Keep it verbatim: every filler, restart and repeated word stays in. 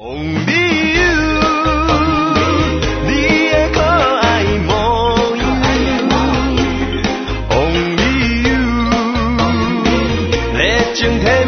Only you， 你的可爱模样 ，Only you， 热情。